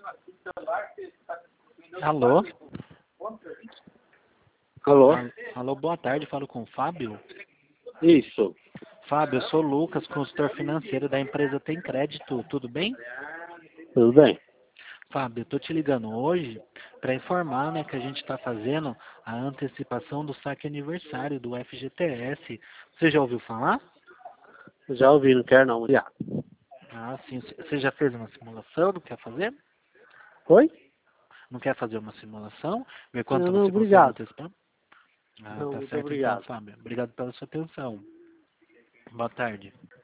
Alô? Alô? Alô, boa tarde, falo com o Fábio. Isso. Fábio, eu sou o Lucas, consultor financeiro da empresa Tem Crédito, tudo bem? Tudo bem? Fábio, eu tô te ligando hoje para informar, né, que a gente está fazendo a antecipação do saque aniversário do FGTS. Você já ouviu falar? Já ouvi, não quero não. Já. Ah, sim. Você já fez uma simulação? Não quer fazer? Oi? Não quer fazer uma simulação? Ver Não, quanto não, você consegue obrigado. antecipar? Ah, Não, tá muito certo então, obrigado. Fábio. Obrigado pela sua atenção. Boa tarde.